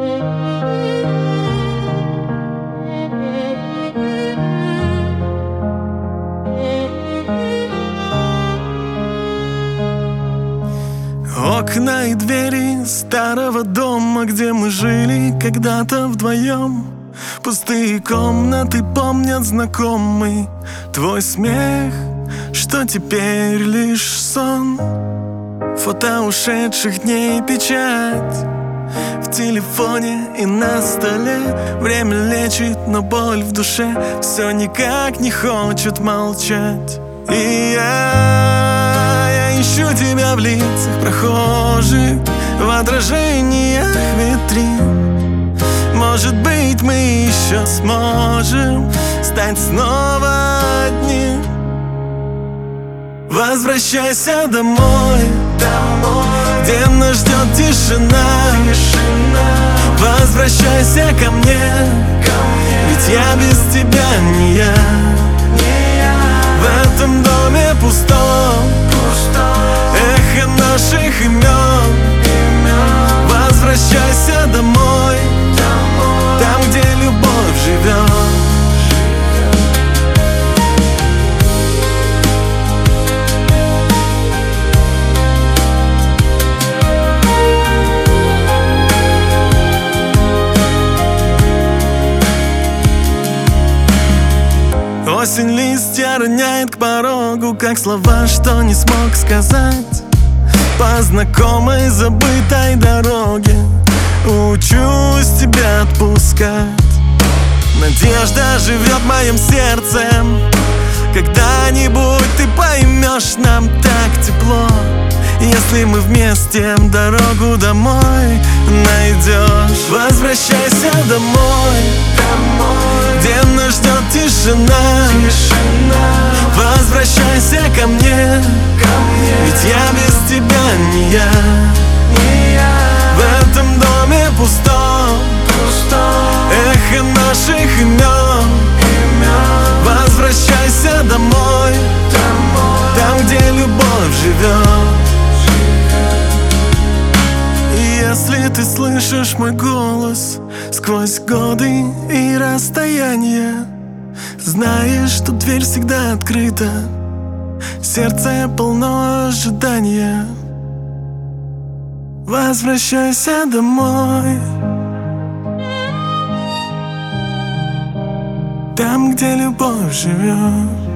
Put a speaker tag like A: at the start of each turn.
A: Окна и двери старого дома, где мы жили когда-то вдвоем. Пустые комнаты помнят знакомый твой смех, что теперь лишь сон. Фото ушедших дней, печать в телефоне и на столе. Время лечит, но боль в душе все никак не хочет молчать. И я ищу тебя в лицах прохожих, в отражениях витрин. Может быть, мы еще сможем стать снова одни. Возвращайся домой, где нас ждет тишина. Возвращайся ко мне, ведь я без тебя не я. В этом доме пустом эхо наших имен. Возвращайся домой, там, где любовь живет. Осень листья роняет к порогу, как слова, что не смог сказать. По знакомой забытой дороге учусь тебя отпускать. Надежда живет в моем сердце. Когда-нибудь ты поймешь, нам так тепло, если мы вместе дорогу домой найдешь. Возвращайся домой, где нас ждет тишина. Возвращайся ко мне, ведь я без тебя не я. В этом доме пустом эхо наших имен. Возвращайся домой, там, где любовь живет. И если ты слышишь мой голос сквозь годы и расстояния, знаешь, что дверь всегда открыта, сердце полно ожидания. Возвращайся домой, там, где любовь живет.